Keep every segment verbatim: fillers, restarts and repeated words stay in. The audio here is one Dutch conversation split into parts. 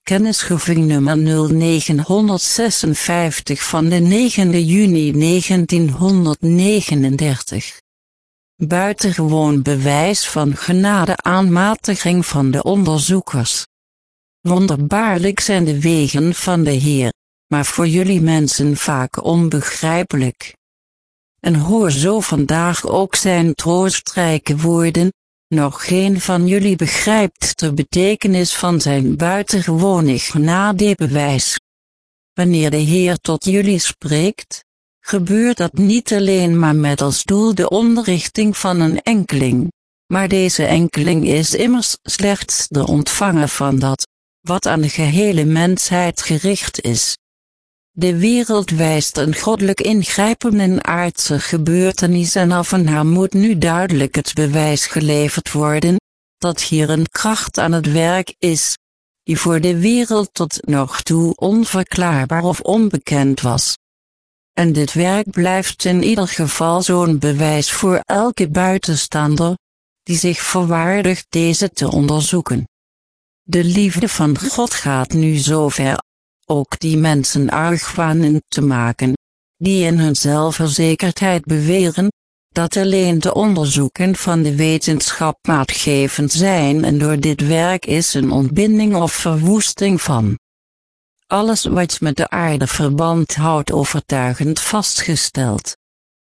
Kennisgeving nummer nul negenhonderdzesenvijftig van de negende juni negentienhonderdnegenendertig. Buitengewoon bewijs van genade aanmatiging van de onderzoekers. Wonderbaarlijk zijn de wegen van de Heer, maar voor jullie mensen vaak onbegrijpelijk. En hoor zo vandaag ook zijn troostrijke woorden: nog geen van jullie begrijpt de betekenis van zijn buitengewone genadebewijs. Wanneer de Heer tot jullie spreekt, gebeurt dat niet alleen maar met als doel de onderrichting van een enkeling, maar deze enkeling is immers slechts de ontvanger van dat, wat aan de gehele mensheid gericht is. De wereld wijst een goddelijk ingrijpen in aardse gebeurtenissen en af en haar moet nu duidelijk het bewijs geleverd worden, dat hier een kracht aan het werk is, die voor de wereld tot nog toe onverklaarbaar of onbekend was. En dit werk blijft in ieder geval zo'n bewijs voor elke buitenstaander, die zich verwaardigt deze te onderzoeken. De liefde van God gaat nu zover, ook die mensen argwanend te maken, die in hun zelfverzekerdheid beweren, dat alleen de onderzoeken van de wetenschap maatgevend zijn en door dit werk is een ontbinding of verwoesting van alles wat met de aarde verband houdt overtuigend vastgesteld.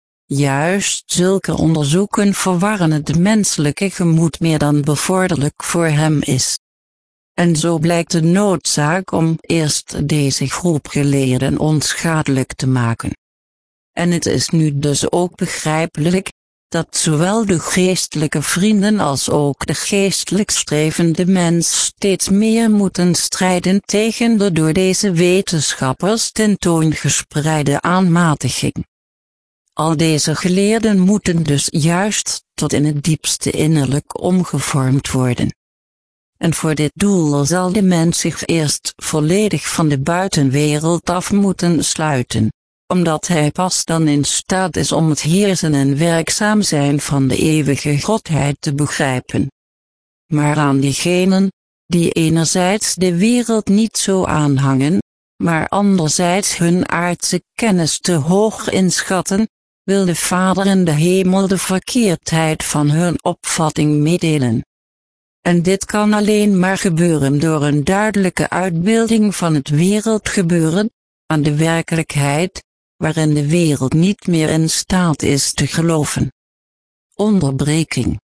Juist zulke onderzoeken verwarren het menselijke gemoed meer dan bevorderlijk voor hem is. En zo blijkt de noodzaak om eerst deze groep geleerden onschadelijk te maken. En het is nu dus ook begrijpelijk, dat zowel de geestelijke vrienden als ook de geestelijk strevende mens steeds meer moeten strijden tegen de door deze wetenschappers tentoongespreide aanmatiging. Al deze geleerden moeten dus juist tot in het diepste innerlijk omgevormd worden. En voor dit doel zal de mens zich eerst volledig van de buitenwereld af moeten sluiten, omdat hij pas dan in staat is om het heersen en werkzaam zijn van de eeuwige Godheid te begrijpen. Maar aan diegenen, die enerzijds de wereld niet zo aanhangen, maar anderzijds hun aardse kennis te hoog inschatten, wil de Vader in de hemel de verkeerdheid van hun opvatting meedelen. En dit kan alleen maar gebeuren door een duidelijke uitbeelding van het wereldgebeuren, aan de werkelijkheid, waarin de wereld niet meer in staat is te geloven. Onderbreking.